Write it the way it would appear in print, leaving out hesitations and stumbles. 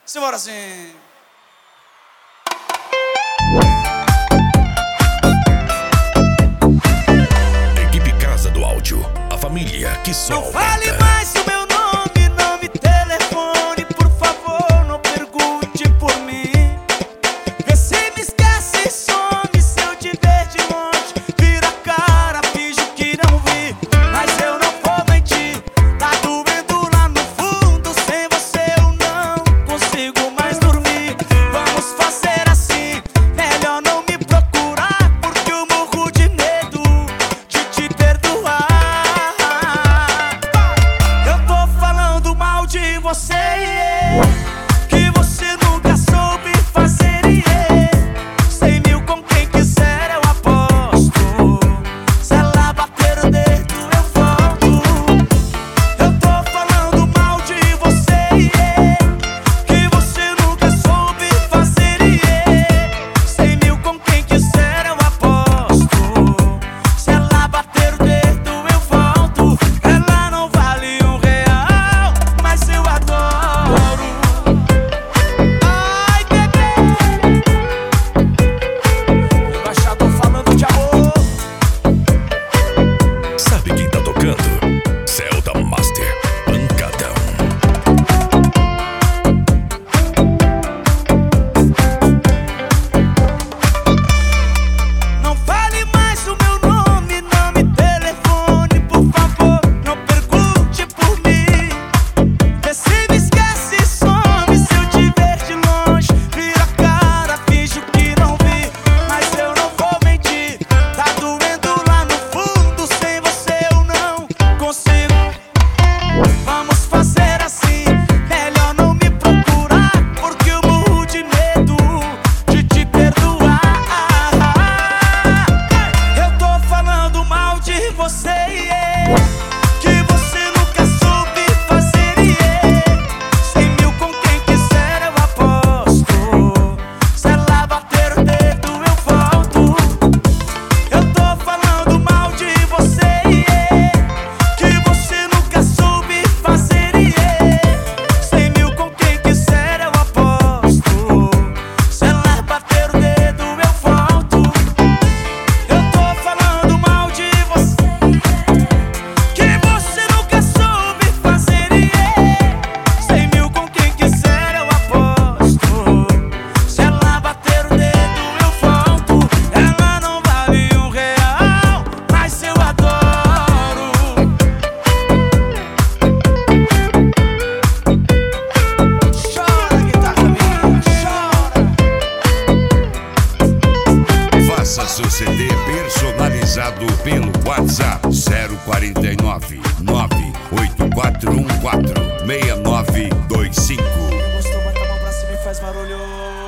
Simbora assim. Equipe Casa do Áudio, a família que só Não aumenta. fale mais o meu nome, não me telefone, por favor, não pergunte por mim. Vê se me esquece e some, se eu te ver de longe, vira a cara, finge que não vi. Mas eu não vou mentir, tá doendo lá no fundo, sem você eu não consigo mais dormir. Vamos fazer assim, melhor não me procurar, porque eu morro de medo de te perdoar. Eu tô falando mal de você, que você nunca soube fazer, 100 mil com quem quiser eu aposto. Se ela bater o dedo eu volto. Eu tô falando mal de você, que você nunca soube fazer, 100 mil com quem quiser eu aposto. Se ela bater o dedo eu volto. Ela não vale R$1, mas eu adoro. Ai, bebê, embaixador falando de amor. Sabe quem tá tocando? Celta Master, pancadão. Não fale mais o meu nome, não me telefone, por favor, não pergunte por mim. Vê se me esquece e some, se eu te ver de longe, vira a cara, finge que não vi. Mas eu não vou mentir, tá doendo lá no fundo, sem você eu não consigo. Vamos fazer assim, melhor não me procurar, porque eu morro de medo de te perdoar. Eu tô falando mal de você, que você nunca soube fazer, 100 mil com quem quiser eu aposto. Se ela bater o dedo eu volto. Eu tô falando mal de você, que você nunca soube fazer, 100 mil com quem quiser eu aposto. Se ela bater o dedo eu volto. Eu tô falando mal de você, que você nunca soube fazer, 100 mil com quem quiser eu aposto. Se ela bater o dedo eu volto. Ela não vale R$1, mas eu adoro. Chora, guitarra minha, chora. Faça seu CD personalizado pelo WhatsApp 049 98414 6925. Gostou, bota a mão pra cima e faz barulho.